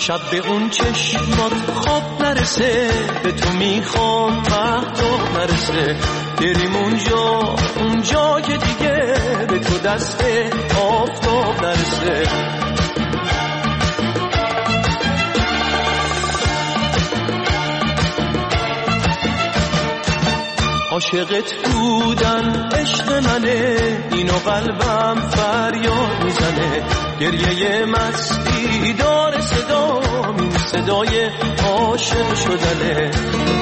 شب به اون چشمات خواب نرسه، به تو میخوام مهتاب نرسه، بریم اونجا که دیگه به تو دست آفتاب نرسه. عاشقت بودن عشق منه، اینو قلبم فریاد میزنه، گریه مستی داره صدام، این صدای عاشق شدنه.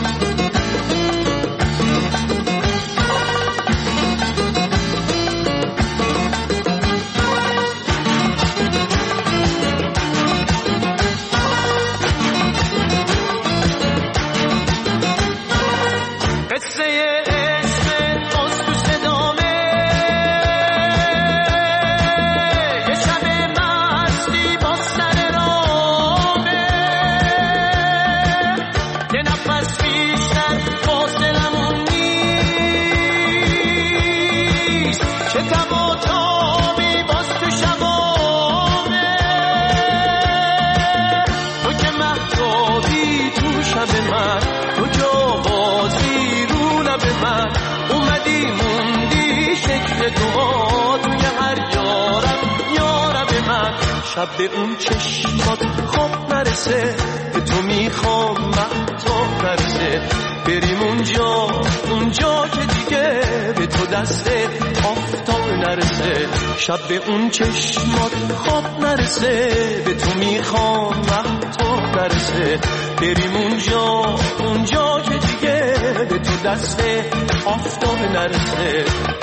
شب به اون چشمات خواب نرسه، به تو میخوام مهتاب نرسه، بریم اونجا که دیگه به تو دست آفتاب نرسه. شب به اون چشمات خواب نرسه، به تو میخوام مهتاب نرسه، بریم اونجا که دیگه به تو دست آفتاب نرسه.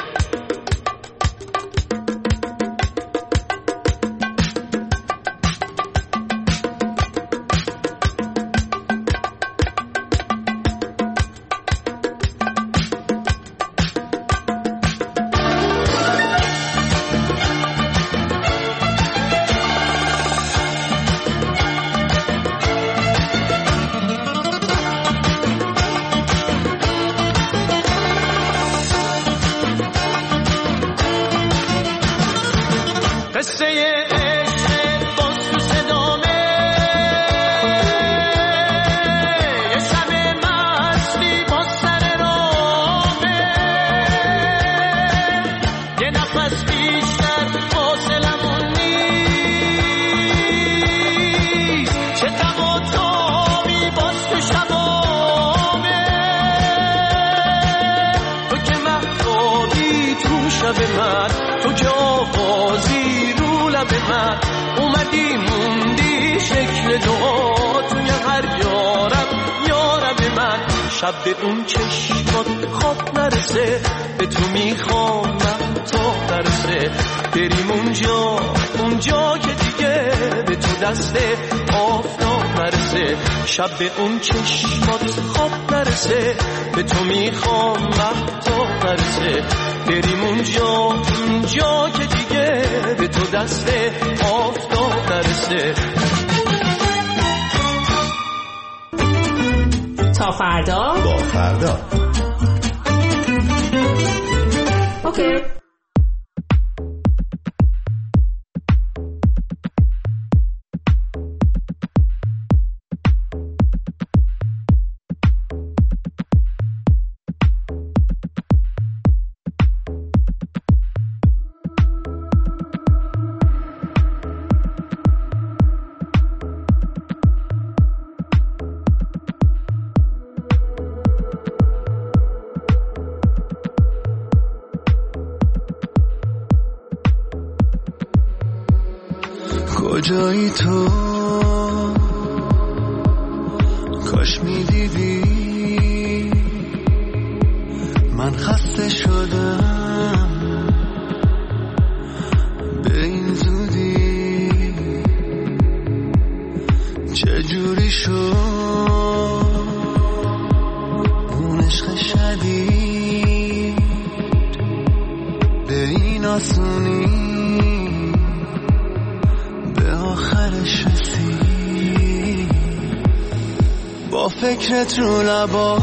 تو که آوازی رو لب من، اومدی موندی شکل دعا توی هر یارب من. شب به اون چشمات خواب نرسه، به تو میخوام مهتاب نرسه، بریم اونجا که دیگه به تو دست آفتاب نرسه. شب به اون چشمات خواب نرسه، به تو میخوام مهتاب نرسه، بریم اونجا که دیگه به تو دست آفتاب نرسه. تا فردا با فردا. اوکی. کجایی تو؟ کاش میدیدی من خسته شدم به این زودی، چجوری شد اون عشق شدید به این آسونی، آخرش رسید با فکرت رو لبا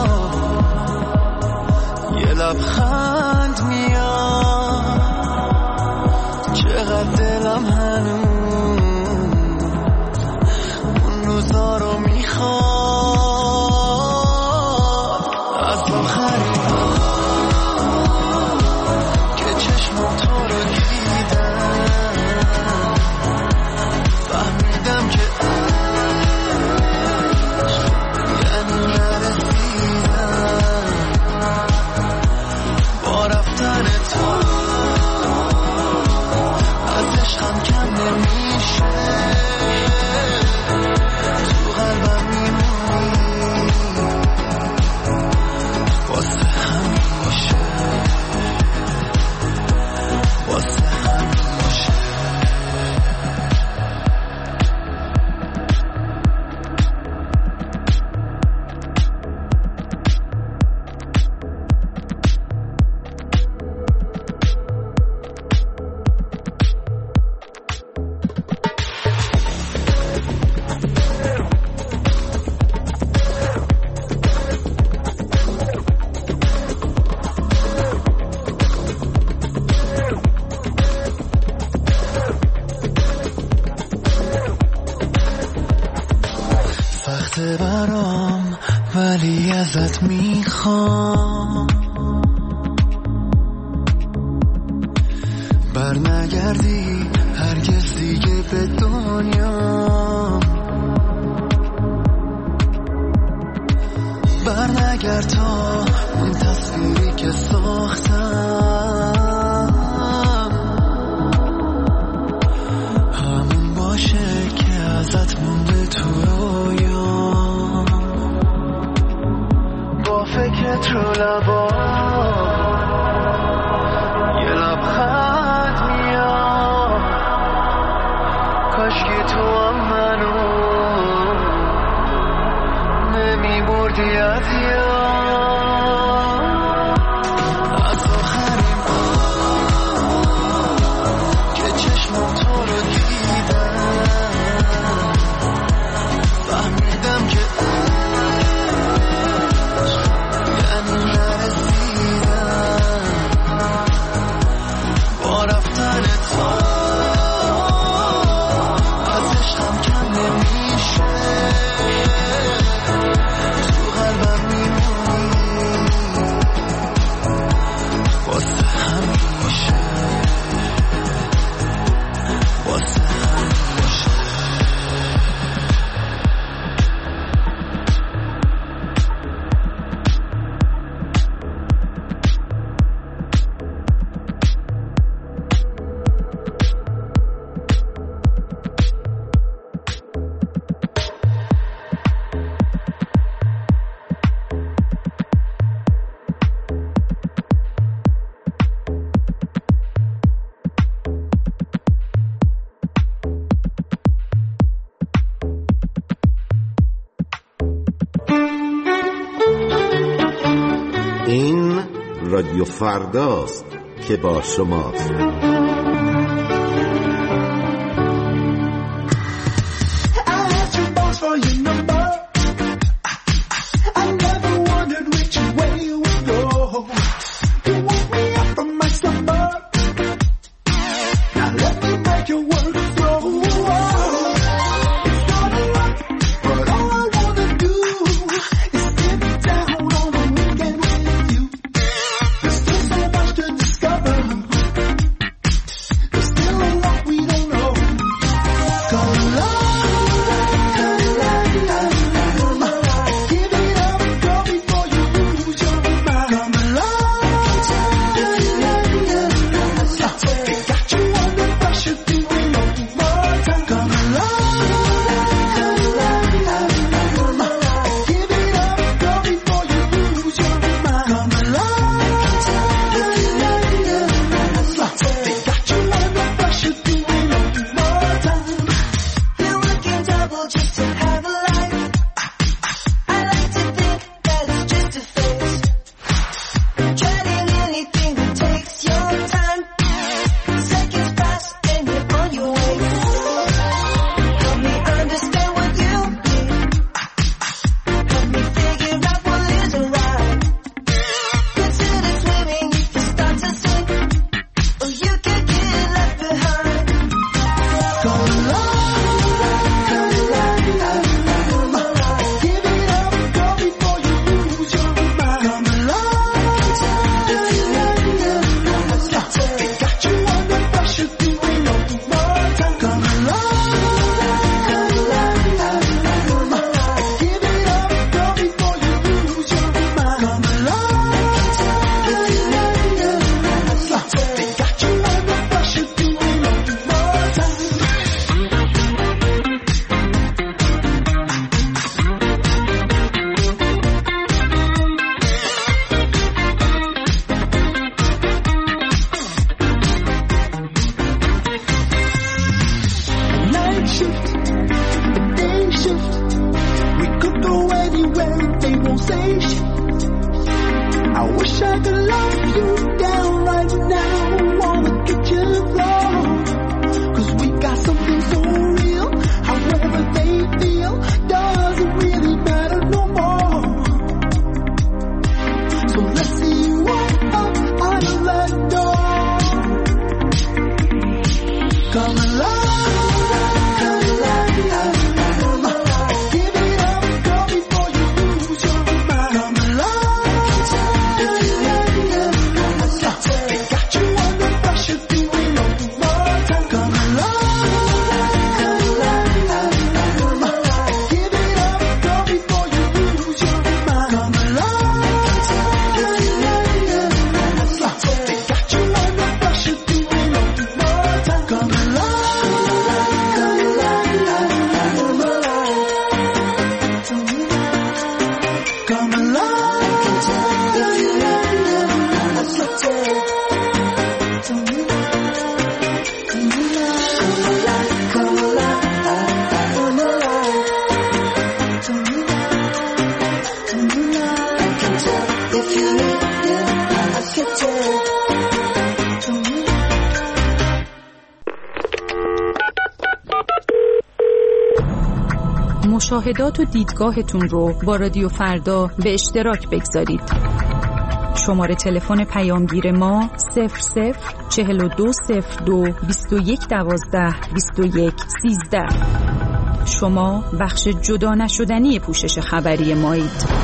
یه لبخند میاد، چقدر دلم هنوز ازت میخوام برنگردی هرگز دیگه به دنیا، برنگرد تا اون تصویری که ساختم همون باشه که ازت مونده تو رویام. با فکرت رو لبا یه لبخند میاد، کاشکی تو هم منو نمی بردی از یاد. از آخرین بار که چشمم تو رو دیدم فهمیدم که یعنی نرسیدم. با رفتن تو از عشقم کم نمیشه، تو قلبم میمونی واسه همیشه، واسه همیشه. این رادیو فرداست که با شماست. Come مشاهدات و دیدگاهتون رو با رادیو فردا به اشتراک بگذارید. شماره تلفن پیامگیر ما 00420221122113. شما بخش جدا نشدنی پوشش خبری مایید.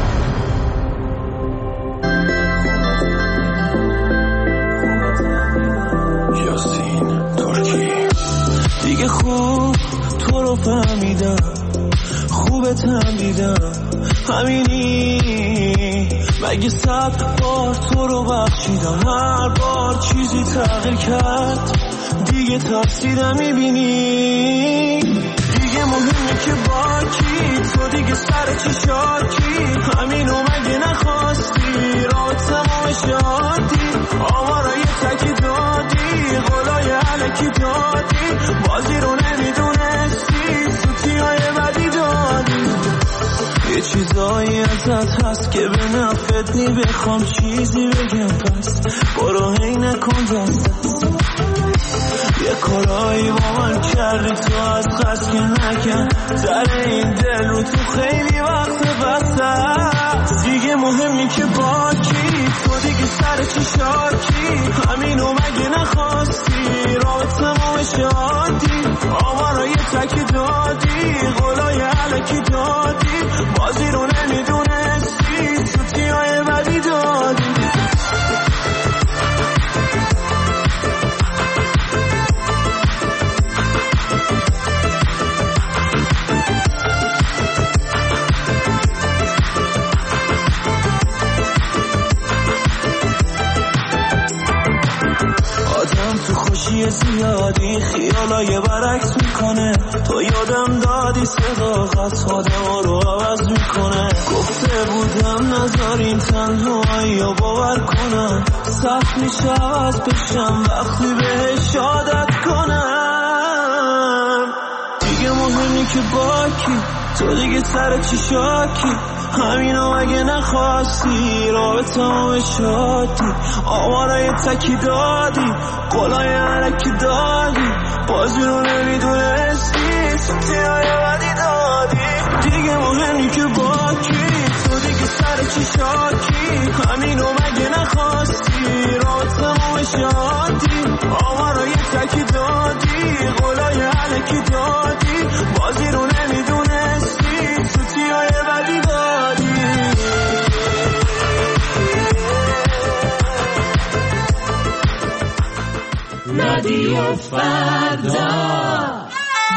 دیگه خوب تو رو فهمیدم، خوبتم دیدم، همینی مگه 100 بار تو رو بخشیدم، هر بار چیزی تغییر کرد دیگه تفسیرم میبینی. دیگه مهمه که با کی، تو دیگه سر چی شاکی، همینو مگه نخواستی، راه تمام شادی، آوارای تکی دادی، قولای علکی دادی، بازی رو نمیدونستی، سوتیای بدی دادی. یه چیزایی ازت هست که به نفت نی، بخوام چیزی بگم پس برو هی نکن دست. یه کارایی با من کردی تو از قصد که نکن، در این دل رو تو خیلی وقت بسته. دیگه مهمی که با کی، تو دیگه سر چی شاکی، همینو مگه نخواستی، راه تمام شادی، آوارای تکی دادی، قولای علکی دادی، بازی رو نمیدونستی، سوتیای بدی دادی. خوشی زیادی خیالای برعکس میکنه، تو یادم دادی صداقت آدم رو عوض میکنه. گفته بودم نذارین تنهایی رو باور کنم، سخت میشه عوض بشم وقتی بهش عادت کنم. دیگه مهمی که با کی، تو دیگه سر چی شاکی، همینو اگه نخواستی، راه تمام شادی، آوارای تکی دادی، قولای علکی دادی، بازی رو نمیدونستی، سوتیای بدی دادی. دیگه مهمی که با کی، تو دیگه سر چی شاکی، همینو مگه نخواستی، راه تمام شادی، آوارای تکی دادی، قولای علکی دادی، بازی رو نمیدونستی، سوتیای بدی دادی. رادیو فردا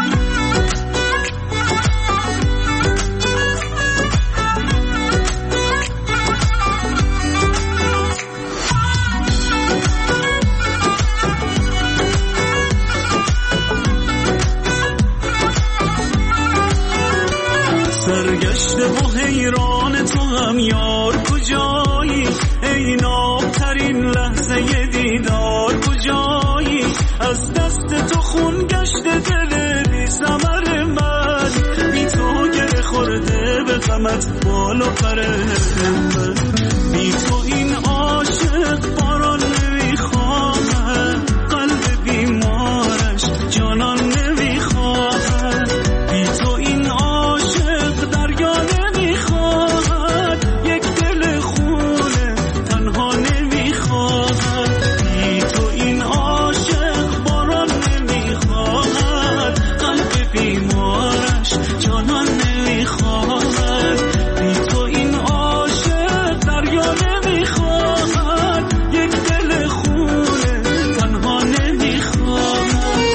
سرگشته و حیران تو هم یار کجایی، ای نابترین لحظه دیدار کجایی، از دست تو خون گشته دل بی ثمر من، بی تو گره خورده به غمت بال و پر من، بی تو این عاشق باران نمیخواهد، قلب بیمارش جانان نمیخواهد، بی تو این عاشق دریا نمیخواهد، یک دل خونه تنها نمیخواهد، بی تو این عاشق باران نمیخواهد، قلب بیمارش جانان نمیخواهد، بی تو این عاشق دریا نمیخواهد، یک دل خونه تنها نمیخواهد.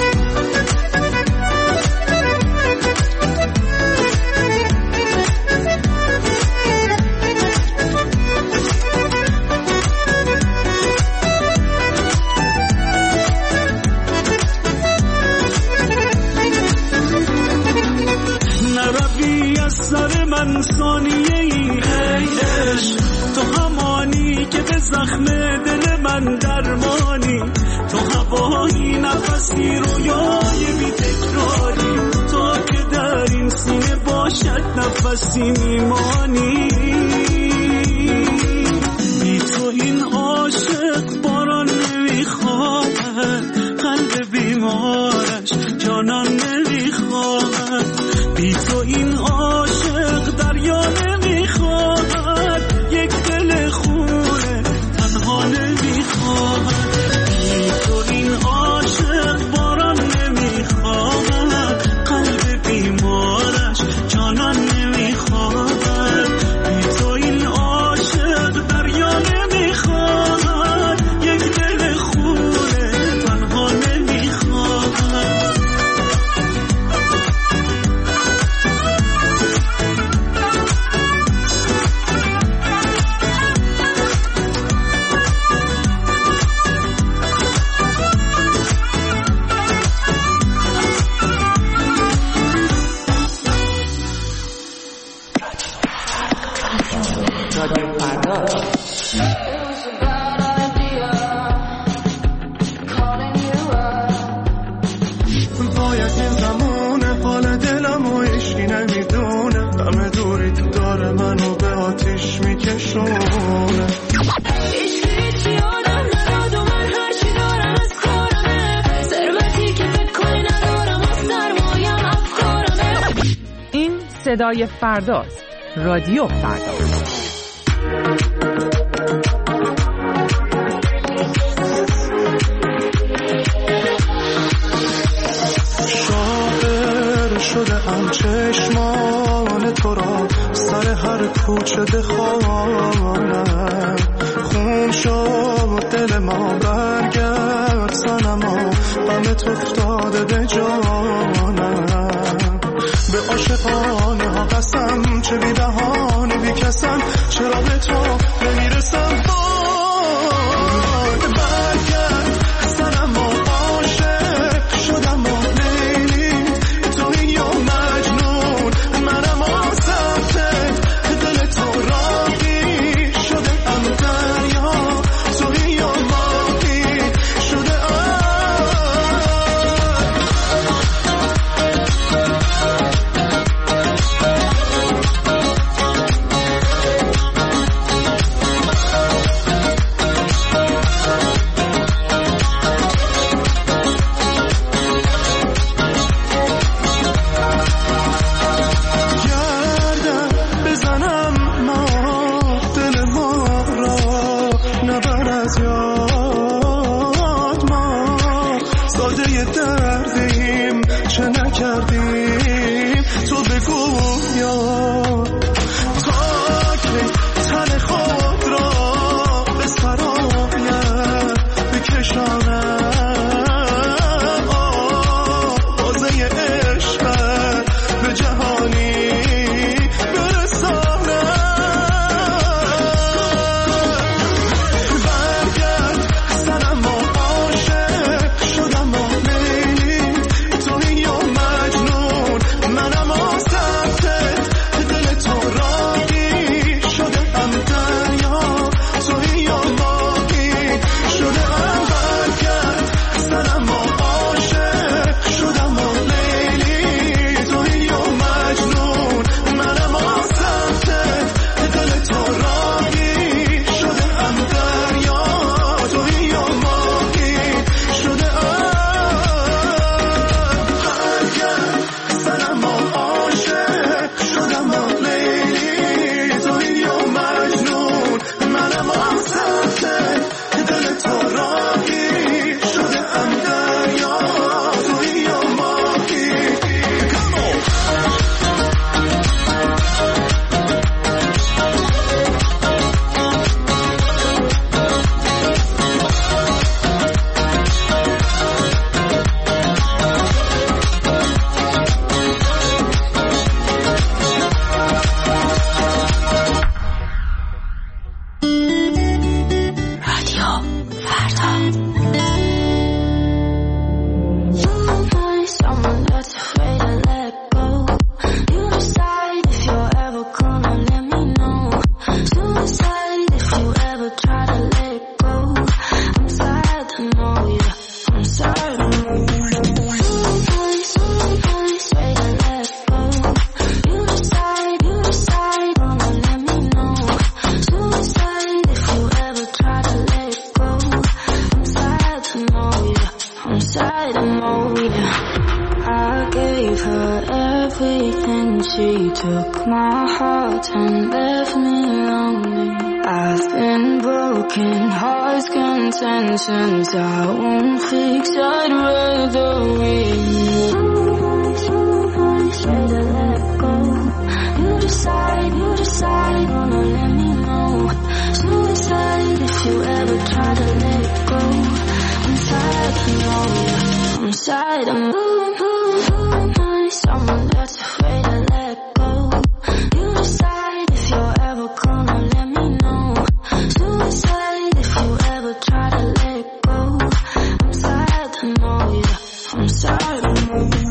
نروی از سر من ثانیه ای عشق، تو همانی که به زخم دل من درمانی، تو هوایی نفسی رویای بی تکراری، تو که در این سینه باشد نفسی میمانی، بی صدای فرداست. رادیو فردا. شاعر شده ام چشمان تو را سر هر کوچه بخوانم، خون شد دل ما برگرد صنما، غمت افتاده به جانم. به عاشقانه ها قسم، چه بی دهان بی کسم، چرا به تو نمیرسم. برگرد صنما، عاشق شدم و لیلی، تویی یا مجنون، منم آسفته دل تو راهی شده ام دریا، تویی یا ماهی شده Since I won't fix, I'd rather win. Try to let go. You decide, wanna let me know. Suicide if you ever try to let go. I'm tired, I know ya. I'm tired, I'm moving, someone that's afraid to let go. You decide if you're ever gonna let me know. Suicide if you ever try to let go. I'm tired, I know ya. I'm tired, I'm moving.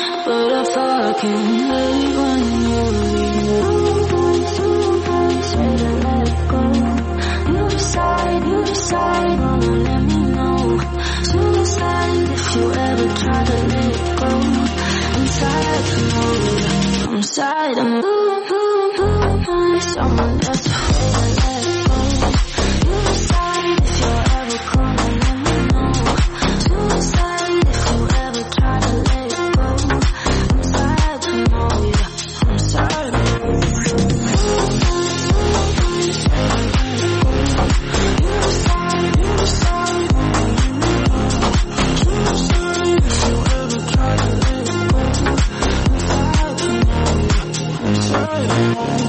Can't hate when you leave. inside of me. Someone that's afraid to let go. You decide if you're ever gonna let me know. Suicide if you ever try to let go. I'm sad to know you. I'm sad to know you. You decide if you ever try to let go. I'm sad to know you.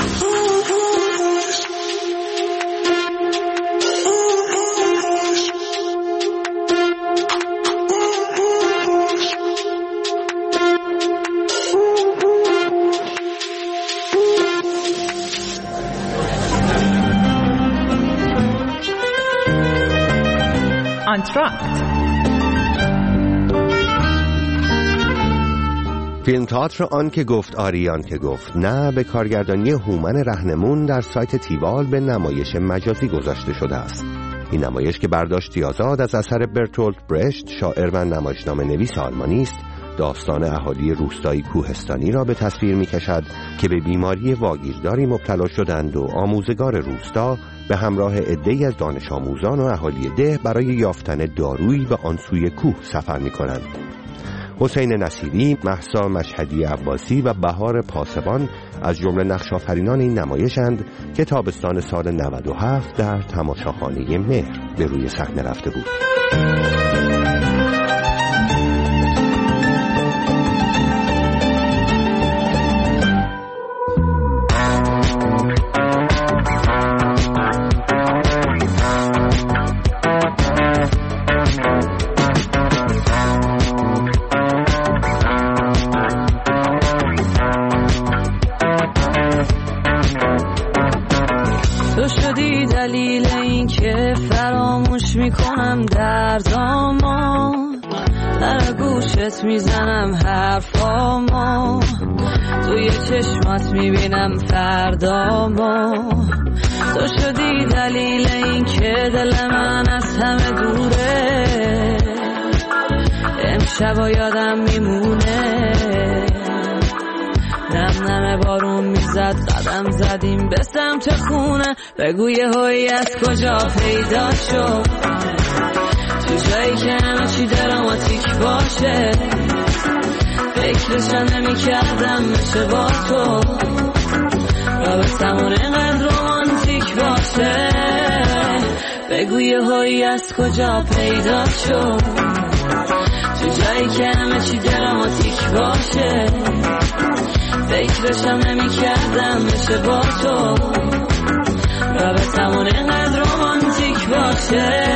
آنتراکت. فیلم تئاتر آن که گفت آریان که گفت نه به کارگردانی هومن رهنمون در سایت تیوال به نمایش مجازی گذاشته شده است. این نمایش که برداشتی آزاد از اثر برتولت برشت، شاعر و نمایشنامه نویس آلمانی است، داستان اهالی روستایی کوهستانی را به تصویر می‌کشد که به بیماری واگیرداری مبتلا شدند و آموزگار روستا به همراه عده‌ای از دانش آموزان و اهالی ده برای یافتن دارویی به آن سوی کوه سفر می‌کنند. حسین نصیری، مهسا مشهدی عباسی و بهار پاسبان از جمله نقش‌آفرینان این نمایشند که تابستان سال 97 در تماشاخانه مهر به روی صحنه رفته بود. میکنم دردامو در گوشت میزنم حرفامو توی چشمات میبینم فردامو تو شدی دلیل این که دل من از همه دوره امشب یادم میمونه نم نم بارون میزد قدم زدیم به سمت خونه بگو یه هایی از کجا پیدا شد تو جایی که همه چی دراماتیک باشه فکرشم نمی کردم میشه با تو رابطمون اینقدر رومانتیک باشه بگو یه هایی از کجا پیدا شد تو جایی که همه چی دراماتیک باشه فکرشم نمی کردم میشه با تو رابطمون اینقدر رومانتیک باشه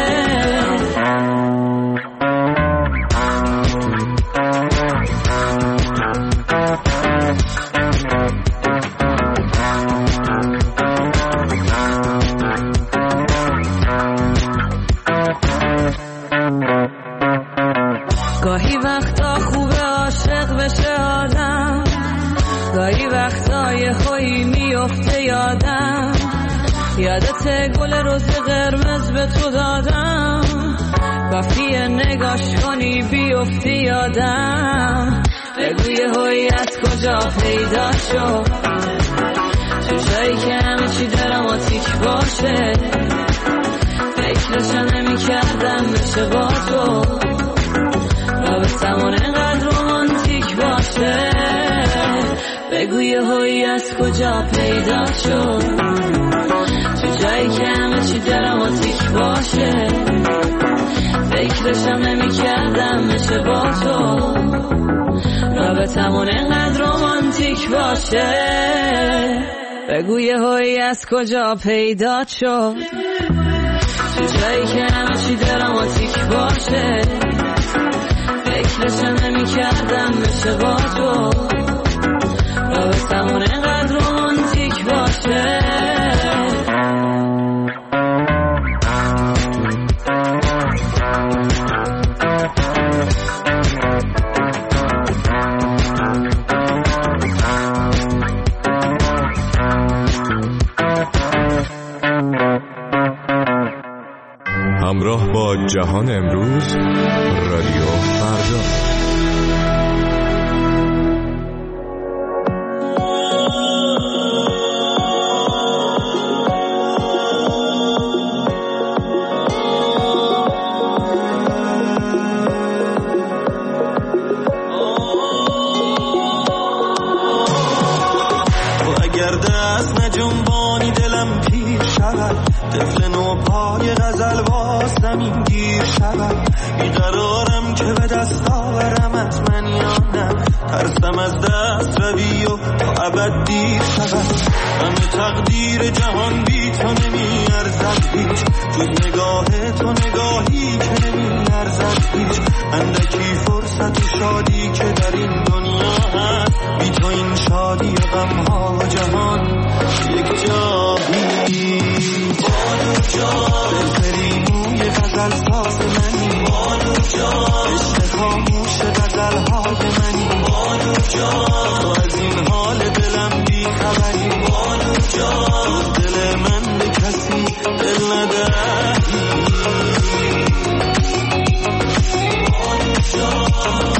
گاهی وقتا خوبه عاشق بشه آدم گاهی وقتا یه خویی میفته یادم یادت گل روز قرمز به تو دادم کافیه نگاش کنی بیفتی یادم بگو یه هایی از کجا پیدا شد تو جایی که همه چی دراماتیک باشه فکرشم نمی کردم بشه با تو رابطمون اینقدر رومانتیک باشه بگو یه هایی از کجا پیدا شد تو جایی که همه چی دراماتیک باشه فکرشم نمی کردم میشه با تو رابطمون اینقدر رومانتیک باشه بگو یه هایی از کجا پیدا شد تو جایی که همه چی دراماتیک باشه فکرشم نمی کردم میشه با تو رابطمون اینقدر رومانتیک باشه همراه با جهان امروز رادیو فردا. بیقرارم که به دست آورمت من یا نه، ترسم از دست روی و تا ابد دیر شود. همه تقدیر جهان بی تو نمی ارزد هیچ، جز نگاه تو نگاهی که نمی ارزد هیچ. اندکی فرصت و شادی که در این دنیا هست، بی تو این شادی و غمها و جهان یک جایی. بانو جان دلفری موی غزل ساز منی، بانو جان عشق خاموش غزلهای منی، بانو جان تو از این حال دلم بی خبری، بانو جان دل من به کسی دل ندهی. بانو جان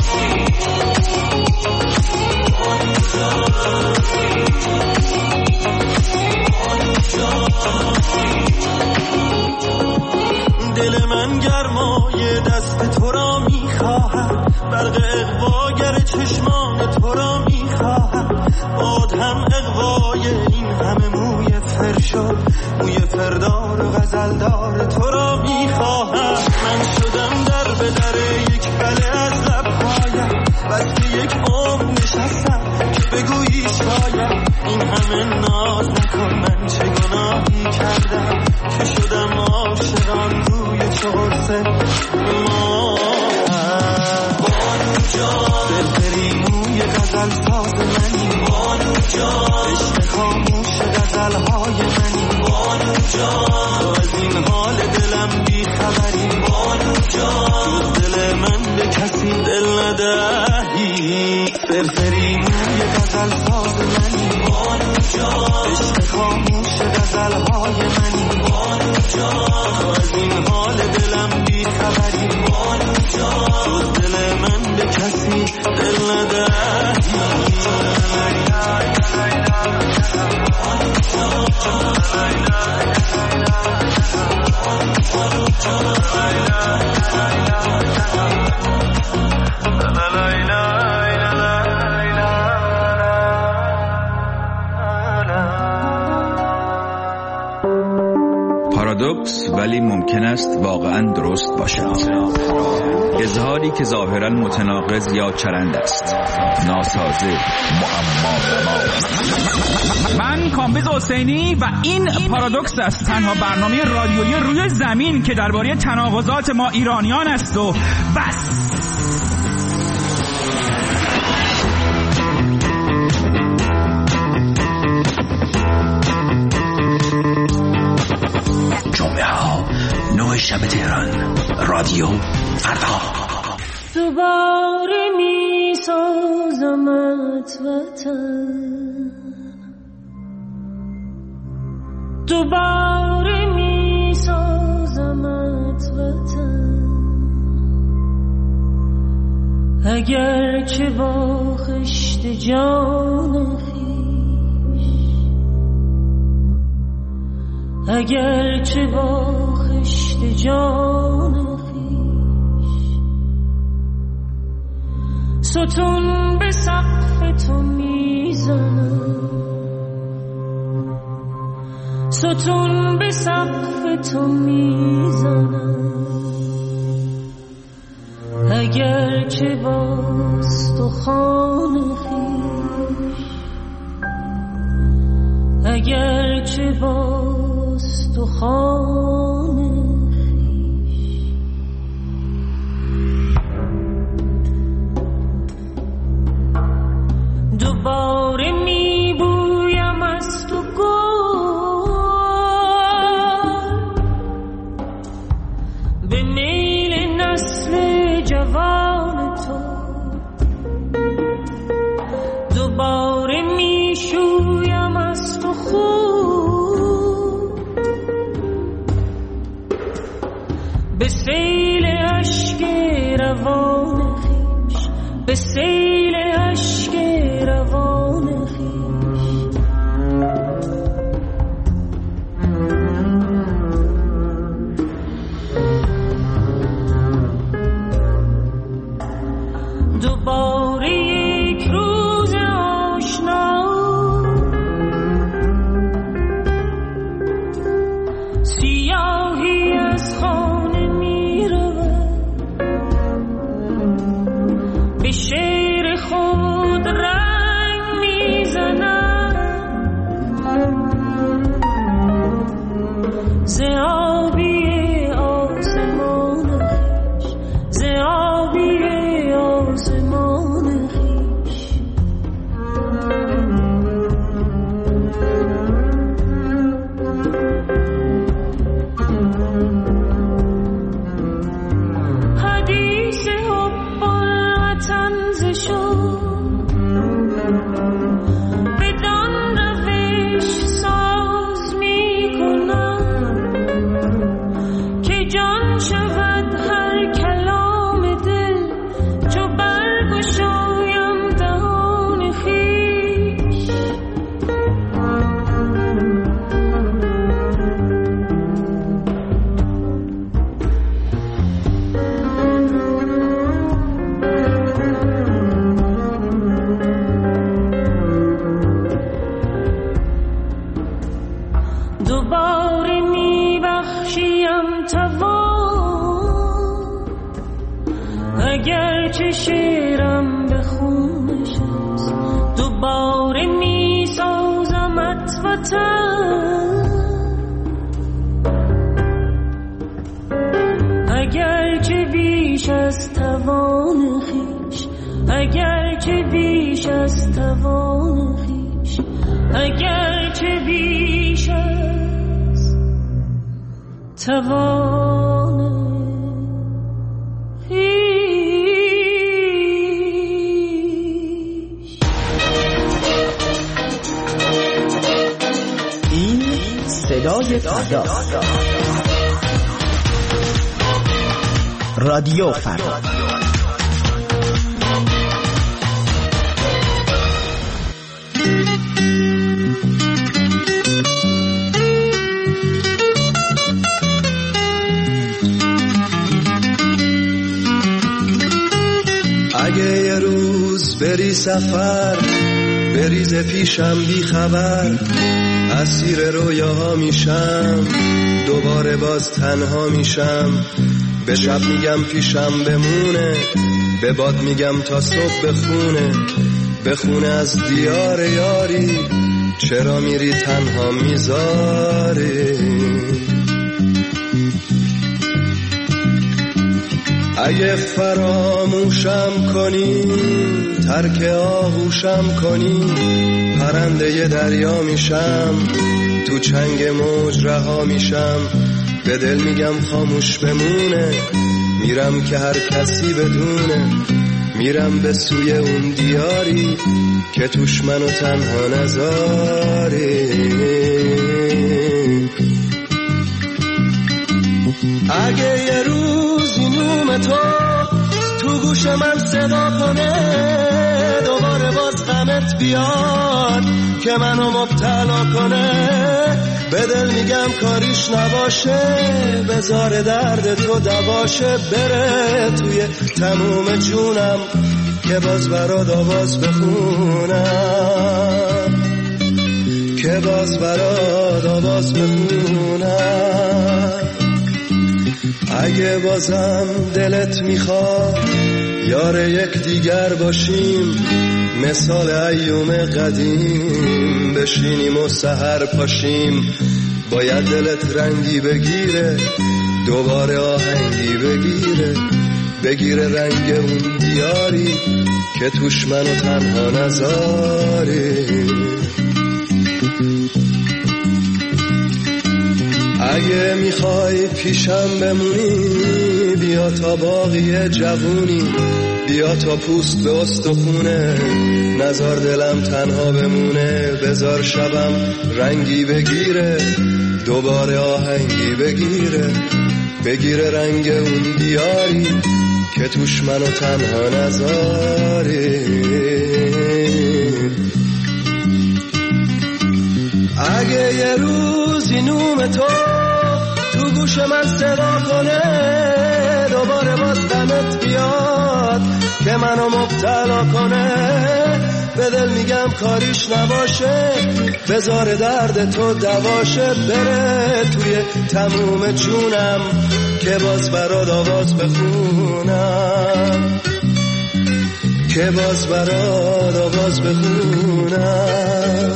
دل من گرمای دست تو را میخواهد، برق اغواگر چشمان تو را میخواهد. باد هم اغوای این همه موی فرشاد، موی فردار و غزلدار تو را میخواهد. من شدم در به در یک بله از لبهایم، بس که یک عمر نشستم که بگویی شاید. این همه ناز نکن، من چه گناهی کردم که شدم عاشقان روی چهرسه ما. بانو جان دلفری موی غزل ساز منی، بانو جان عشق خاموش غزلهای منی، بانو جان تو از این حال دلم بی خبری، بانو جان دل من به کسی دل ندهی. فرفری موی غزل ساز منی، بانو جان عشق خاموش غزلهای منی، بانو جان تو از این حال دلم بی خبری، بانو جان دل من به کسی دل ندهی. پارادوکس ولی ممکن است واقعا درست باشد. اظهاری که ظاهرا متناقض یا چرند است، ناسازه، معما. من کامبیز حسینی و این پارادوکس است، تنها برنامه رادیویی روی زمین که درباره تناقضات ما ایرانیان است و بس. جمعه ها 9 شب تهران، رادیو فردا. دوباره می سازمت وطن، دوباره می سازمت وطن، اگر چه با خشت جان خویش، اگر چه با خشت جان خویش، ستون به سقف تو میزنم، ستون به سقف تو میزنم، اگر چه با استخوان خویش، اگر چه با استخوان خویش. دوباره میبویم از تو گل به میل نسل جوان تو، دوباره میشویم از تو خون به سیل اشک روان خویش، به سیل اشک روان خویش. دوباره یک روز آشنا سیاهی از خانه می رود، تنزشو بدان روش ساز میکنم که جان شود هر کلام دل چو برگشایم دهان خویش. دوباره میبخشیم توان اگرچه شعرم به خونش است. دوباره میسازمت وطن اگرچه بیش از توان خویش، اگرچه بیش از توان خویش، اگرچه بیش از توان خویش. این صدای فردا، رادیو فردا. اگه یه روز بری سفر بریز پیشم بی خبر، اسیر رویاها میشم دوباره باز تنها میشم. به شب میگم پیشم بمونه، به باد میگم تا صبح بخونه از دیار یاری. چرا میری تنها میذاری؟ اگه فراموشم کنی ترک آغوشم کنی، پرنده دریا میشم تو چنگ موج رها میشم. به دل میگم خاموش بمونه، میرم که هر کسی بدونه، میرم به سوی اون دیاری که توش منو تنها نذاری. اگه یه روزی نوم تو گوش من صدا کنه، دوباره باز غمت بیاد که منو مبتلا کنه، به دل میگم کاریش نباشه، بذار درد تو دواشه، بره توی تموم جونم که باز برات آواز بخونم، که باز برات آواز بخونم. اگه بازم دلت میخواد یار یک دیگر باشیم، مثال ایوم قدیم بشینیم و سحر پاشیم. باید دلت رنگی بگیره، دوباره آهنگی بگیره رنگ اون دیاری که توش منو تنها نذاری. اگه میخوای پیشم بمونی بیا تا باقی جوونی، بیا تا پوست به استخونه، نزار دلم تنها بمونه. بذار شبم رنگی بگیره، دوباره آهنگی بگیره رنگ اون دیاری که توش منو تنها نذاری. اگه یه روزی نوم تو گوش من صدا کنه، دوباره باز غمت بیاد که منو مبتلا کنه، به دل میگم کاریش نباشه، بذار درد تو دواشه، بره توی تموم جونم که باز برات آواز بخونم، که باز برات آواز بخونم.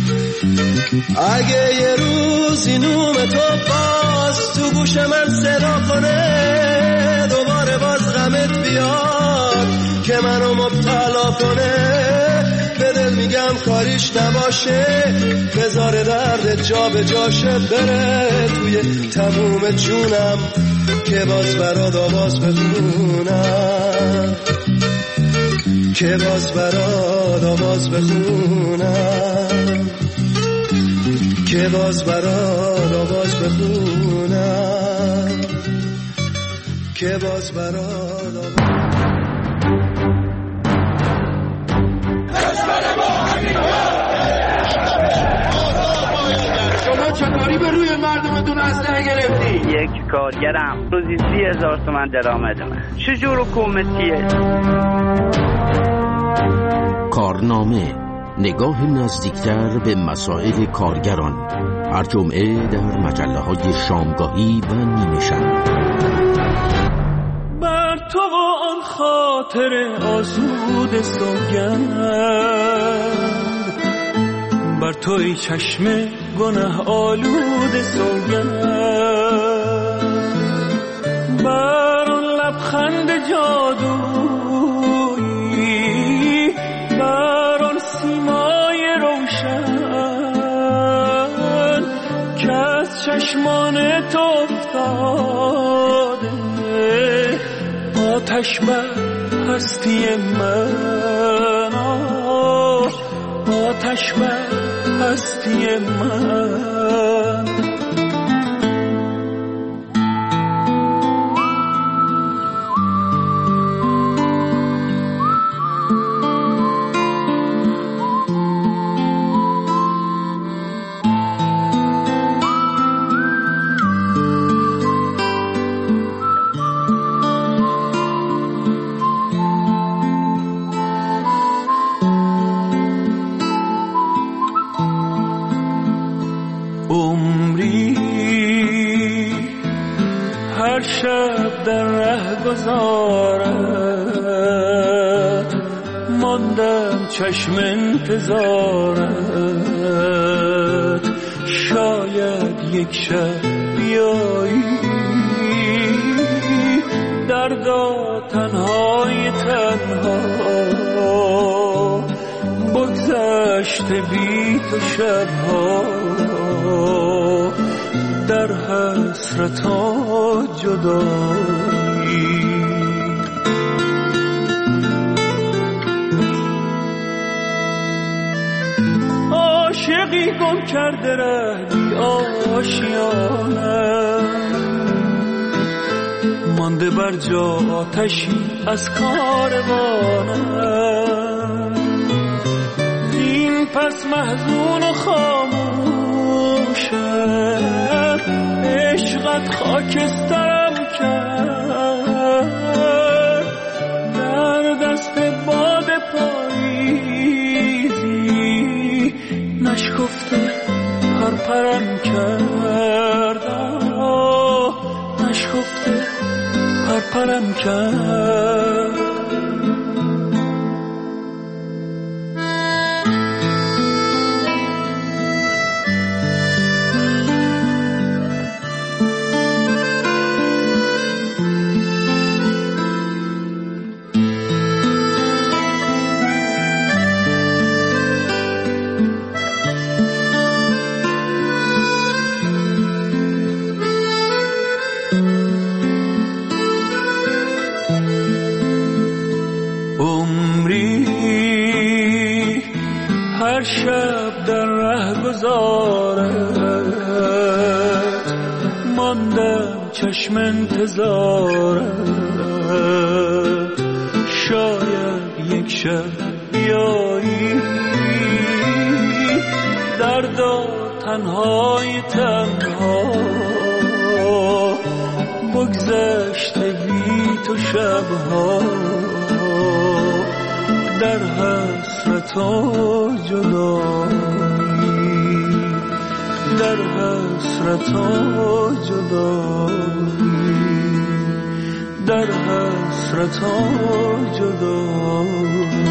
اگه یه روزی نوم تو باز تو گوش من صدا کنه، دوباره باز غمت بیاد که منو مبتلا کنه، به دل میگم کاریش نباشه، بذار درد جا به جاشه، بره توی تموم جونم که باز برات آواز بخونم، که باز برات آواز بخونم، که باز برات آواز بخونم، که باز برات شما چطوری به روی مردمتون اسلحه گرفتی؟ یک کارگرم روزی 30,000 تومان درآمد من. چجور حکومتیه؟ کارنامه، نگاه نزدیکتر به مسائل کارگران، هر جمعه در مجله‌های شامگاهی و نیمه شب. بر تو آن خاطر آسود سوگند، بر تو ای چشم گناه آلود سوگند، بر آن لبخند جادویی، بر آن سیمای روشن که از چشمان تو افتاده، آتش بر هستی من، آتش بر هستی من. هر شب در ره گذارت، ماندم چشم انتظارت، شاید یک شب بیایی دردا تنهای تنها، بگذشته بی تو شبها در حسرت و جدایی. عاشقی گم کرده رهی آشیانم، مانده بر جا آتشی از کاروانم، این پس محزون و خاموشم، عشقت خاکسترم کرد، در دست باد پاییزی نشکفته پرپرم کرد، نشکفته پرپرم کرد. هر شب در ره گذارت، ماندم چشم انتظارت، شاید یک شب بیایی دردا تنهای تنها، بگذشته بی تو شبها در حسرت و جدایی، در حسرت و جدایی، در حسرت و جدایی.